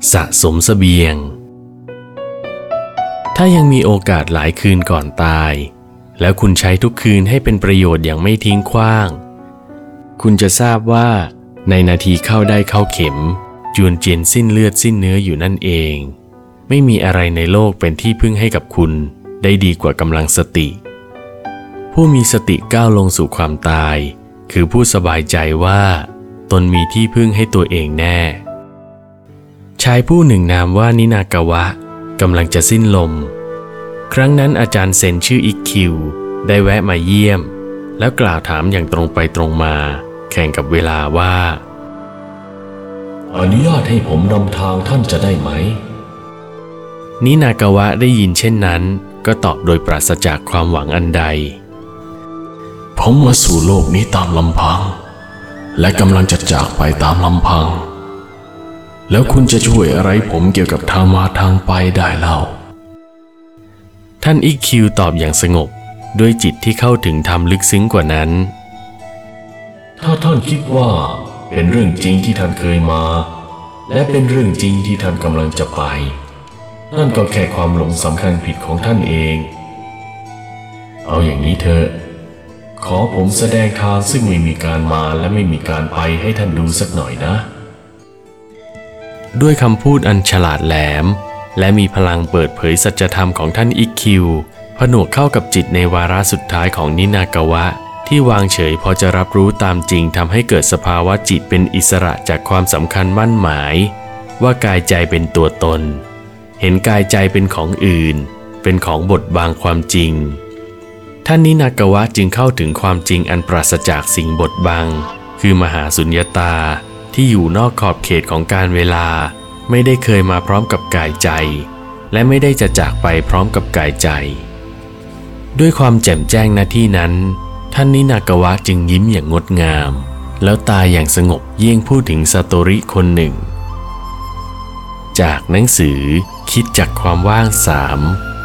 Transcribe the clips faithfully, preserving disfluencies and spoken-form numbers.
สะสมเสบียงถ้ายังมีโอกาสหลายคืนก่อนตายแล้วคุณใช้ทุกคืนให้เป็นประโยชน์อย่างไม่ทิ้งขว้างคุณจะทราบว่าในนาทีเข้าได้เข้าเข็มจวนเจียนสิ้นเลือดสิ้นเนื้ออยู่นั่นเองไม่มีอะไรในโลกเป็นที่พึ่งให้กับคุณได้ดีกว่ากำลังสติผู้มีสติก้าวลงสู่ความตายคือผู้สบายใจว่าตนมีที่พึ่งให้ตัวเองแน่ชายผู้หนึ่งนามว่านินากาวะกำลังจะสิ้นลมครั้งนั้นอาจารย์เซนชื่ออิกคิวได้แวะมาเยี่ยมแล้วกล่าวถามอย่างตรงไปตรงมาแข่งกับเวลาว่าอนุญาตให้ผมนำทางท่านจะได้ไหมนินากาวะได้ยินเช่นนั้นก็ตอบโดยปราศจากความหวังอันใดผมมาสู่โลกนี้ตามลำพังและกำลังจะจากไปตามลำพังแล้วคุณจะช่วยอะไรผมเกี่ยวกับทางมาทางไปได้เล่าท่านอิกคิวตอบอย่างสงบด้วยจิตที่เข้าถึงธรรมลึกซึ้งกว่านั้นถ้าท่านคิดว่าเป็นเรื่องจริงที่ท่านเคยมาและเป็นเรื่องจริงที่ท่านกำลังจะไปนั่นก็แค่ความหลงสำคัญผิดของท่านเองเอาอย่างนี้เถอะขอผมแสดงทางซึ่งไม่มีการมาและไม่มีการไปให้ท่านดูสักหน่อยนะด้วยคำพูดอันฉลาดแหลมและมีพลังเปิดเผยสัจธรรมของท่านอิกคิวผนวกเข้ากับจิตในวาระสุดท้ายของนินากาวะที่วางเฉยพอจะรับรู้ตามจริงทำให้เกิดสภาวะจิตเป็นอิสระจากความสำคัญมั่นหมายว่ากายใจเป็นตัวตนเห็นกายใจเป็นของอื่นเป็นของบดบังความจริงท่านนินากาวะจึงเข้าถึงความจริงอันปราศจากสิ่งบดบังคือมหาสุญญตาที่อยู่นอกขอบเขตของการเวลาไม่ได้เคยมาพร้อมกับกายใจและไม่ได้จะจากไปพร้อมกับกายใจด้วยความแจ่มแจ้งณที่นั้นท่านนินากาวะจึงยิ้มอย่างงดงามแล้วตายอย่างสงบเยี่ยงพูดถึงซาโตริคนหนึ่งจากหนังสือคิดจากความว่างสาม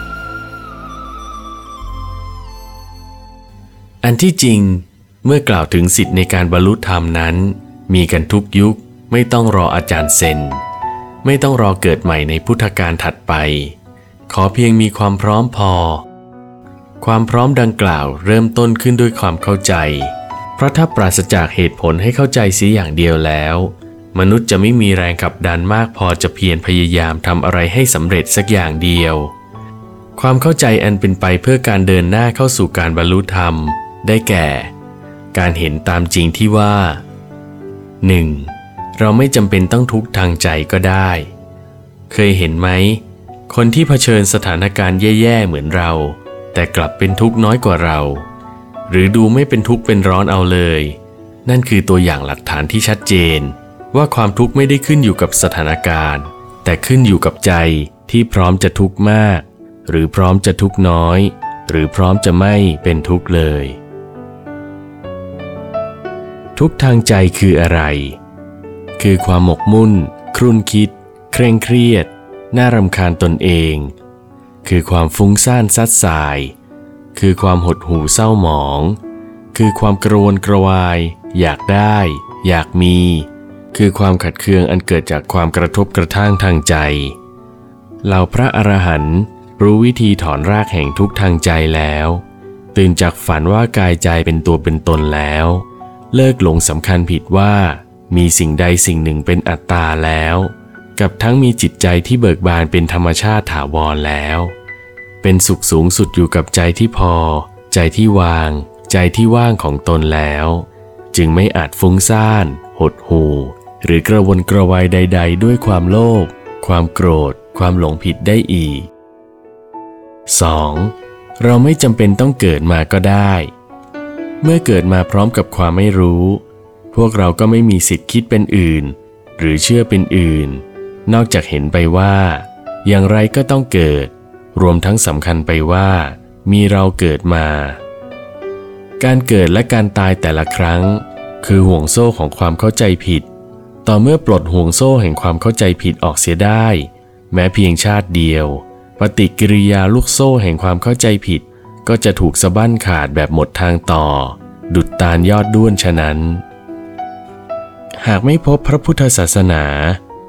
อันที่จริงเมื่อกล่าวถึงสิทธิในการบรรลุธรรมนั้นมีกันทุกยุคไม่ต้องรออาจารย์เซนไม่ต้องรอเกิดใหม่ในพุทธกาลถัดไปขอเพียงมีความพร้อมพอความพร้อมดังกล่าวเริ่มต้นขึ้นด้วยความเข้าใจเพราะถ้าปราศจากเหตุผลให้เข้าใจเสียอย่างเดียวแล้วมนุษย์จะไม่มีแรงขับดันมากพอจะเพียรพยายามทำอะไรให้สำเร็จสักอย่างเดียวความเข้าใจอันเป็นไปเพื่อการเดินหน้าเข้าสู่การบรรลุธรรมได้แก่การเห็นตามจริงที่ว่า หนึ่ง. เราไม่จำเป็นต้องทุกข์ทางใจก็ได้เคยเห็นไหมคนที่เผชิญสถานการณ์แย่ๆเหมือนเราแต่กลับเป็นทุกข์น้อยกว่าเราหรือดูไม่เป็นทุกข์เป็นร้อนเอาเลยนั่นคือตัวอย่างหลักฐานที่ชัดเจนว่าความทุกข์ไม่ได้ขึ้นอยู่กับสถานการณ์แต่ขึ้นอยู่กับใจที่พร้อมจะทุกข์มากหรือพร้อมจะทุกข์น้อยหรือพร้อมจะไม่เป็นทุกข์เลยทุกข์ทางใจคืออะไรคือความหมกมุ่นครุ่นคิดเคร่งเครียดน่ารำคาญตนเองคือความฟุ้งซ่านซัดสายคือความหดหู่เศร้าหมองคือความกระวนกระวายอยากได้อยากมีคือความขัดเคืองอันเกิดจากความกระทบกระทั่งทางใจเหล่าพระอรหันต์รู้วิธีถอนรากแห่งทุกข์ทางใจแล้วตื่นจากฝันว่ากายใจเป็นตัวเป็นตนแล้วเลิกหลงสำคัญผิดว่ามีสิ่งใดสิ่งหนึ่งเป็นอัตตาแล้วกับทั้งมีจิตใจที่เบิกบานเป็นธรรมชาติถาวรแล้วเป็นสุขสูงสุดอยู่กับใจที่พอใจที่วางใจที่ว่างของตนแล้วจึงไม่อาจฟุ้งซ่านหดหู่หรือกระวนกระวายใดๆด้วยความโลภความโกรธความหลงผิดได้อีก สอง. เราไม่จำเป็นต้องเกิดมาก็ได้เมื่อเกิดมาพร้อมกับความไม่รู้พวกเราก็ไม่มีสิทธิ์คิดเป็นอื่นหรือเชื่อเป็นอื่นนอกจากเห็นไปว่าอย่างไรก็ต้องเกิดรวมทั้งสำคัญไปว่ามีเราเกิดมาการเกิดและการตายแต่ละครั้งคือห่วงโซ่ของความเข้าใจผิดต่อเมื่อปลดห่วงโซ่แห่งความเข้าใจผิดออกเสียได้แม้เพียงชาติเดียวปฏิกิริยาลูกโซ่แห่งความเข้าใจผิดก็จะถูกสะบั้นขาดแบบหมดทางต่อดุจตาลยอดด้วนฉะนั้นหากไม่พบพระพุทธศาสนา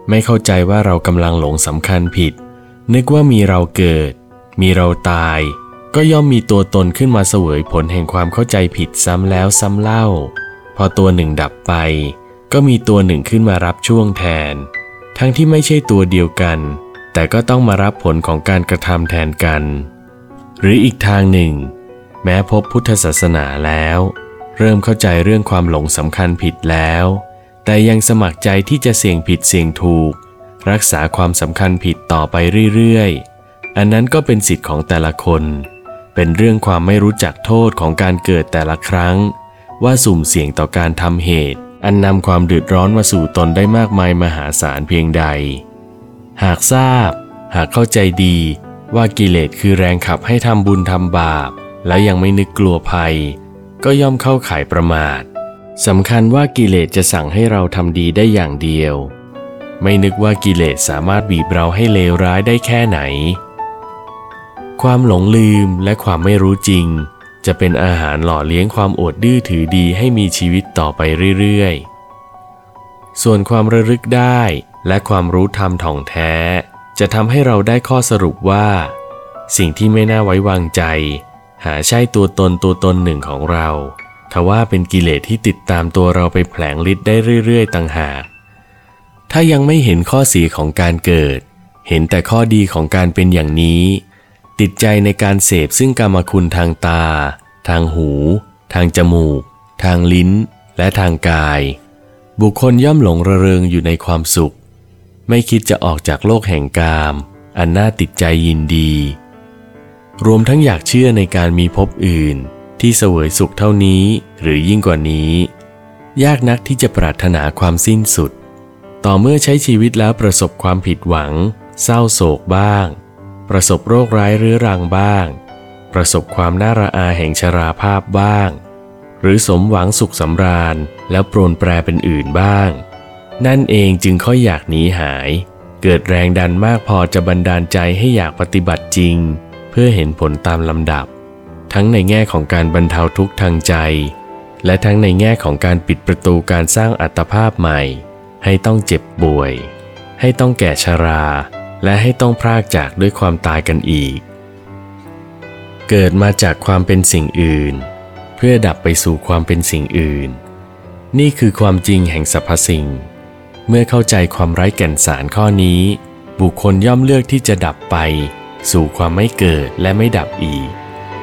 ไม่เข้าใจว่าเรากำลังหลงสำคัญผิดนึกว่ามีเราเกิดมีเราตายก็ย่อมมีตัวตนขึ้นมาเสวยผลแห่งความเข้าใจผิดซ้ำแล้วซ้ำเล่าพอตัวหนึ่งดับไปก็มีตัวหนึ่งขึ้นมารับช่วงแทนทั้งที่ไม่ใช่ตัวเดียวกันแต่ก็ต้องมารับผลของการกระทำแทนกันหรืออีกทางหนึ่งแม้พบพุทธศาสนาแล้วเริ่มเข้าใจเรื่องความหลงสำคัญผิดแล้วแต่ยังสมัครใจที่จะเสี่ยงผิดเสี่ยงถูกรักษาความสำคัญผิดต่อไปเรื่อยๆอันนั้นก็เป็นสิทธิ์ของแต่ละคนเป็นเรื่องความไม่รู้จักโทษของการเกิดแต่ละครั้งว่าสุ่มเสี่ยงต่อการทำเหตุอันนำความเดือดร้อนมาสู่ตนได้มากมายมหาศาลเพียงใดหากทราบหากเข้าใจดีว่ากิเลสคือแรงขับให้ทำบุญทำบาปและยังไม่นึกกลัวภัยก็ย่อมเข้าข่ายประมาทสำคัญว่ากิเลสจะสั่งให้เราทำดีได้อย่างเดียวไม่นึกว่ากิเลสสามารถบีบเราให้เลวร้ายได้แค่ไหนความหลงลืมและความไม่รู้จริงจะเป็นอาหารหล่อเลี้ยงความอดดื้อถือดีให้มีชีวิตต่อไปเรื่อยๆส่วนความระลึกได้และความรู้ธรรมท่องแท้จะทำให้เราได้ข้อสรุปว่าสิ่งที่ไม่น่าไว้วางใจหาใช่ตัวตนตัวตนหนึ่งของเราทว่าเป็นกิเลสที่ติดตามตัวเราไปแผลงฤทธิ์ได้เรื่อยๆต่างหากถ้ายังไม่เห็นข้อเสียของการเกิดเห็นแต่ข้อดีของการเป็นอย่างนี้ติดใจในการเสพซึ่งกามคุณทางตาทางหูทางจมูกทางลิ้นและทางกายบุคคลย่อมหลงระเริงอยู่ในความสุขไม่คิดจะออกจากโลกแห่งกามอันน่าติดใจยินดีรวมทั้งอยากเชื่อในการมีภพอื่นที่เสวยสุขเท่านี้หรือยิ่งกว่านี้ยากนักที่จะปรารถนาความสิ้นสุดต่อเมื่อใช้ชีวิตแล้วประสบความผิดหวังเศร้าโศกบ้างประสบโรคร้ายเรื้อรังบ้างประสบความน่าระอาแห่งชราภาพบ้างหรือสมหวังสุขสำราญแล้วโปรนแปรเป็นอื่นบ้างนั่นเองจึงค่อยอยากหนีหายเกิดแรงดันมากพอจะบันดาลใจให้อยากปฏิบัติจริงเพื่อเห็นผลตามลำดับทั้งในแง่ของการบรรเทาทุกข์ทางใจและทั้งในแง่ของการปิดประตูการสร้างอัตภาพใหม่ให้ต้องเจ็บป่วยให้ต้องแก่ชราและให้ต้องพรากจากด้วยความตายกันอีกเกิดมาจากความเป็นสิ่งอื่นเพื่อดับไปสู่ความเป็นสิ่งอื่นนี่คือความจริงแห่งสรรพสิ่งเมื่อเข้าใจความไร้แก่นสารข้อนี้บุคคลย่อมเลือกที่จะดับไปสู่ความไม่เกิดและไม่ดับอีก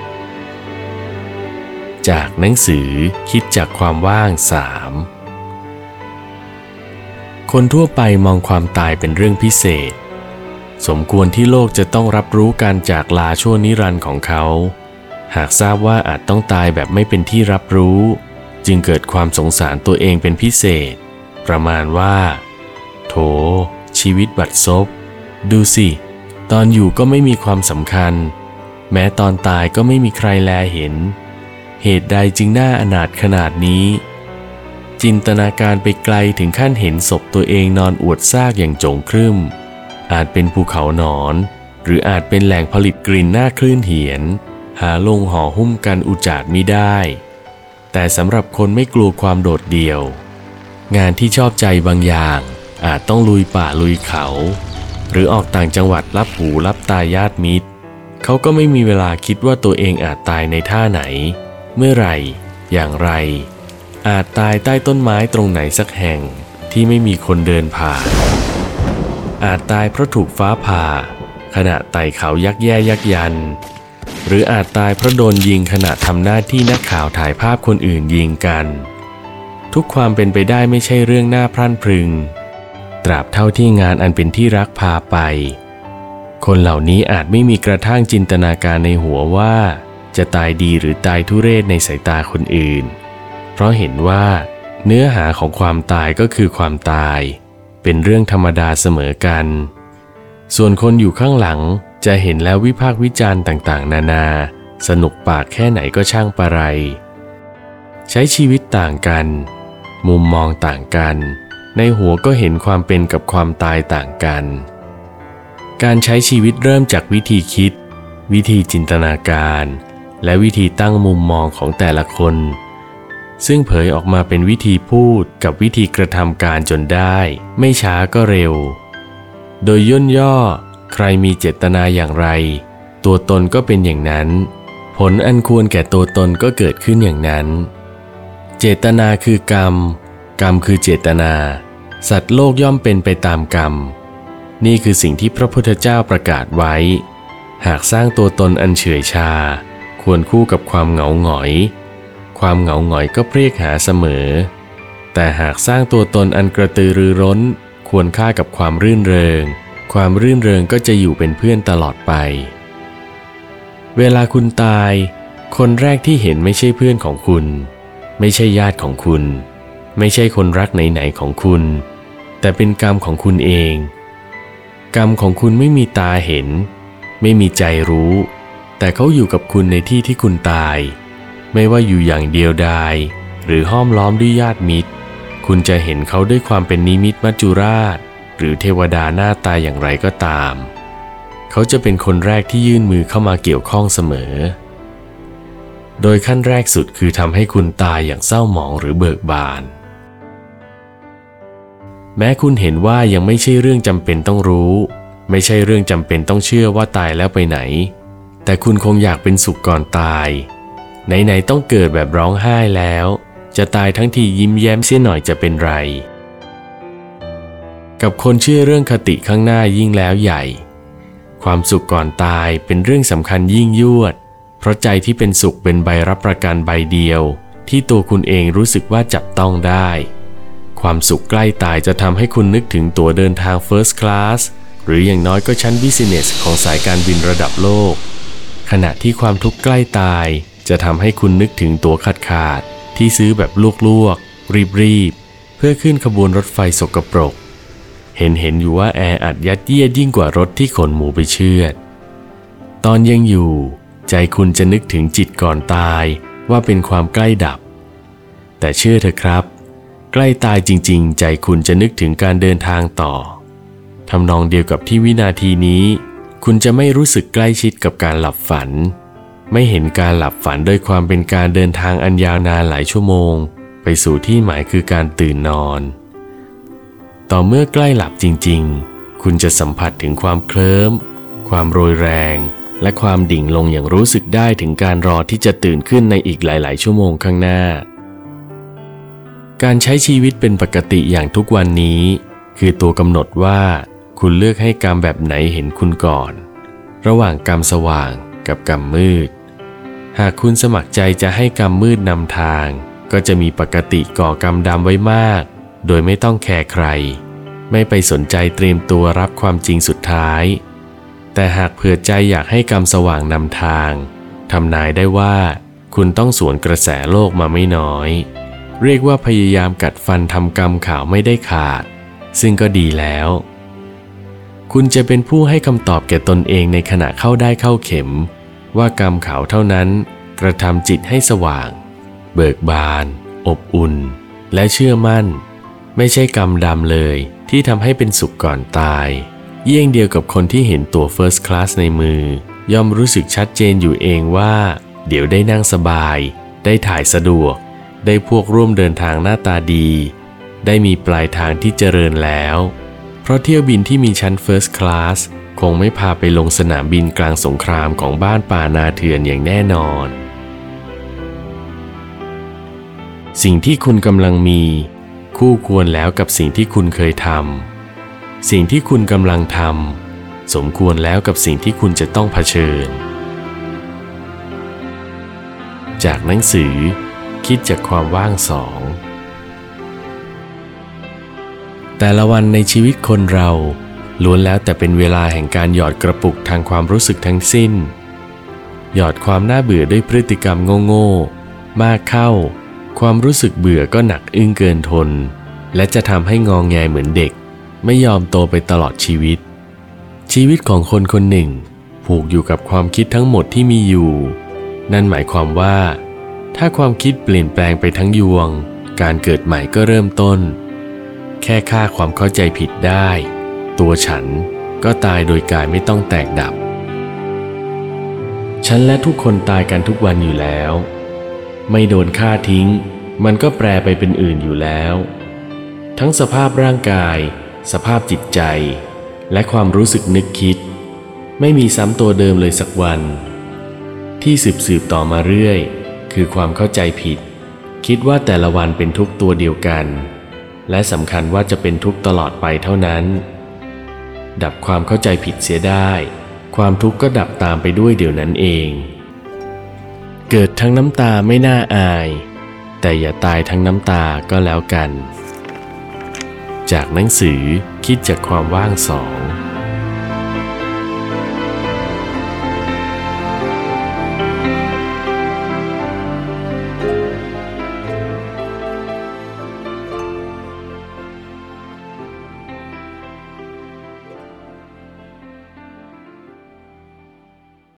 จากหนังสือคิดจากความว่างสามคนทั่วไปมองความตายเป็นเรื่องพิเศษสมควรที่โลกจะต้องรับรู้การจากลาชั่วนิรันดร์ของเขาหากทราบว่าอาจต้องตายแบบไม่เป็นที่รับรู้จึงเกิดความสงสารตัวเองเป็นพิเศษประมาณว่าโถชีวิตบัดซบดูสิตอนอยู่ก็ไม่มีความสำคัญแม้ตอนตายก็ไม่มีใครแลเห็นเหตุใดจึงน่าอนาถขนาดนี้จินตนาการไปไกลถึงขั้นเห็นศพตัวเองนอนอวดซากอย่างโจงครึ่มอาจเป็นภูเขาหนอนหรืออาจเป็นแหล่งผลิตกลิ่นน่าคลื่นเหียนหาลงห่อหุ้มกันอุจาดมิได้แต่สำหรับคนไม่กลัวความโดดเดี่ยวงานที่ชอบใจบางอย่างอาจต้องลุยป่าลุยเขาหรือออกต่างจังหวัดรับหูรับตาญาติมิตรเขาก็ไม่มีเวลาคิดว่าตัวเองอาจตายในท่าไหนเมื่อไหร่อย่างไรอาจตายใต้ต้นไม้ตรงไหนสักแห่งที่ไม่มีคนเดินผ่านอาจตายเพราะถูกฟ้าผ่าขณะไต่เขายักแย่ยักยันหรืออาจตายเพราะโดนยิงขณะทำหน้าที่นักข่าวถ่ายภาพคนอื่นยิงกันทุกความเป็นไปได้ไม่ใช่เรื่องน่าพรั่นพรึงตราบเท่าที่งานอันเป็นที่รักพาไปคนเหล่านี้อาจไม่มีกระทั่งจินตนาการในหัวว่าจะตายดีหรือตายทุเรศในสายตาคนอื่นเพราะเห็นว่าเนื้อหาของความตายก็คือความตายเป็นเรื่องธรรมดาเสมอกันส่วนคนอยู่ข้างหลังจะเห็นแล้ววิพากษ์วิจารณ์ต่างๆนานาสนุกปากแค่ไหนก็ช่างปะไรใช้ชีวิตต่างกันมุมมองต่างกันในหัวก็เห็นความเป็นกับความตายต่างกันการใช้ชีวิตเริ่มจากวิธีคิดวิธีจินตนาการและวิธีตั้งมุมมองของแต่ละคนซึ่งเผยออกมาเป็นวิธีพูดกับวิธีกระทำการจนได้ไม่ช้าก็เร็วโดยย่นย่อใครมีเจตนาอย่างไรตัวตนก็เป็นอย่างนั้นผลอันควรแก่ตัวตนก็เกิดขึ้นอย่างนั้นเจตนาคือกรรมกรรมคือเจตนาสัตว์โลกย่อมเป็นไปตามกรรมนี่คือสิ่งที่พระพุทธเจ้าประกาศไว้หากสร้างตัวตนอันเฉื่อยชาควรคู่กับความเหงาหงอยความเหงาหงอยก็เพรียกหาเสมอแต่หากสร้างตัวตนอันกระตือรือร้นควรค่ากับความรื่นเริงความรื่นเริงก็จะอยู่เป็นเพื่อนตลอดไปเวลาคุณตายคนแรกที่เห็นไม่ใช่เพื่อนของคุณไม่ใช่ญาติของคุณไม่ใช่คนรักไหนๆของคุณแต่เป็นกรรมของคุณเองกรรมของคุณไม่มีตาเห็นไม่มีใจรู้แต่เขาอยู่กับคุณในที่ที่คุณตายไม่ว่าอยู่อย่างเดียวดายหรือห้อมล้อมด้วยญาติมิตรคุณจะเห็นเขาด้วยความเป็นนิมิตมัจจุราชหรือเทวดาหน้าตาอย่างไรก็ตามเขาจะเป็นคนแรกที่ยื่นมือเข้ามาเกี่ยวข้องเสมอโดยขั้นแรกสุดคือทำให้คุณตายอย่างเศร้าหมองหรือเบิกบานแม้คุณเห็นว่ายังไม่ใช่เรื่องจำเป็นต้องรู้ไม่ใช่เรื่องจำเป็นต้องเชื่อว่าตายแล้วไปไหนแต่คุณคงอยากเป็นสุขก่อนตายไหนๆต้องเกิดแบบร้องไห้แล้วจะตายทั้งทียิ้มแย้มเสียหน่อยจะเป็นไรกับคนเชื่อเรื่องคติข้างหน้ายิ่งแล้วใหญ่ความสุขก่อนตายเป็นเรื่องสำคัญยิ่งยวดเพราะใจที่เป็นสุขเป็นใบรับประกันใบเดียวที่ตัวคุณเองรู้สึกว่าจับต้องได้ความสุขใกล้ตายจะทำให้คุณนึกถึงตั๋วเดินทาง First Class หรืออย่างน้อยก็ชั้น Business ของสายการบินระดับโลกขณะที่ความทุกข์ใกล้ตายจะทำให้คุณนึกถึงตั๋วขาดๆที่ซื้อแบบลวกๆรีบๆเพื่อขึ้นขบวนรถไฟสกปรกเห็นเห็นอยู่ว่าแออัดยัดเยียดยิ่งกว่ารถที่ขนหมูไปเชือดตอนยังอยู่ใจคุณจะนึกถึงจิตก่อนตายว่าเป็นความใกล้ดับแต่เชื่อเถอะครับใกล้ตายจริงๆใจคุณจะนึกถึงการเดินทางต่อทำนองเดียวกับที่วินาทีนี้คุณจะไม่รู้สึกใกล้ชิดกับการหลับฝันไม่เห็นการหลับฝันโดยความเป็นการเดินทางอันยาวนานหลายชั่วโมงไปสู่ที่หมายคือการตื่นนอนต่อเมื่อใกล้หลับจริงๆคุณจะสัมผัสถึงความเคลิ้มความโรยแรงและความดิ่งลงอย่างรู้สึกได้ถึงการรอที่จะตื่นขึ้นในอีกหลายๆชั่วโมงข้างหน้าการใช้ชีวิตเป็นปกติอย่างทุกวันนี้คือตัวกำหนดว่าคุณเลือกให้กรรมแบบไหนเห็นคุณก่อนระหว่างกรรมสว่างกับกรรมมืดหากคุณสมัครใจจะให้กรรมมืดนำทางก็จะมีปกติก่อกรรมดำไว้มากโดยไม่ต้องแคร์ใครไม่ไปสนใจเตรียมตัวรับความจริงสุดท้ายแต่หากเผื่อใจอยากให้กรรมสว่างนำทางทำนายได้ว่าคุณต้องสวนกระแสโลกมาไม่น้อยเรียกว่าพยายามกัดฟันทำกรรมขาวไม่ได้ขาดซึ่งก็ดีแล้วคุณจะเป็นผู้ให้คำตอบแก่ตนเองในขณะเข้าได้เข้าเข็มว่ากรรมขาวเท่านั้นกระทำจิตให้สว่างเบิกบานอบอุ่นและเชื่อมั่นไม่ใช่กรรมดำเลยที่ทำให้เป็นสุขก่อนตายเยี่ยงเดียวกับคนที่เห็นตั๋ว First Class ในมือย่อมรู้สึกชัดเจนอยู่เองว่าเดี๋ยวได้นั่งสบายได้ถ่ายสะดวกได้พวกร่วมเดินทางหน้าตาดีได้มีปลายทางที่เจริญแล้วเพราะเที่ยวบินที่มีชั้น First Class คงไม่พาไปลงสนามบินกลางสงครามของบ้านป่านาเถื่อนอย่างแน่นอนสิ่งที่คุณกำลังมีคู่ควรแล้วกับสิ่งที่คุณเคยทำสิ่งที่คุณกำลังทำสมควรแล้วกับสิ่งที่คุณจะต้องเผชิญจากหนังสือคิดจากความว่างสองแต่ละวันในชีวิตคนเราล้วนแล้วแต่เป็นเวลาแห่งการหยอดกระปุกทางความรู้สึกทั้งสิ้นหยอดความน่าเบื่อด้วยพฤติกรรมโง่ๆมากเข้าความรู้สึกเบื่อก็หนักอึ้งเกินทนและจะทำให้งอแงเหมือนเด็กไม่ยอมโตไปตลอดชีวิตชีวิตของคนคนหนึ่งผูกอยู่กับความคิดทั้งหมดที่มีอยู่นั่นหมายความว่าถ้าความคิดเปลี่ยนแปลงไปทั้งยวงการเกิดใหม่ก็เริ่มต้นแค่ฆ่าความเข้าใจผิดได้ตัวฉันก็ตายโดยกายไม่ต้องแตกดับฉันและทุกคนตายกันทุกวันอยู่แล้วไม่โดนฆ่าทิ้งมันก็แปรไปเป็นอื่นอยู่แล้ว ทั้งสภาพร่างกายสภาพจิตใจและความรู้สึกนึกคิดไม่มีซ้ำตัวเดิมเลยสักวันที่สืบสืบต่อมาเรื่อยคือความเข้าใจผิดคิดว่าแต่ละวันเป็นทุกข์ตัวเดียวกันและสำคัญว่าจะเป็นทุกข์ตลอดไปเท่านั้นดับความเข้าใจผิดเสียได้ความทุกข์ก็ดับตามไปด้วยเดี๋ยวนั้นเองเกิดทั้งน้ำตาไม่น่าอายแต่อย่าตายทั้งน้ำตาก็แล้วกันจากหนังสือคิดจากความว่างสอง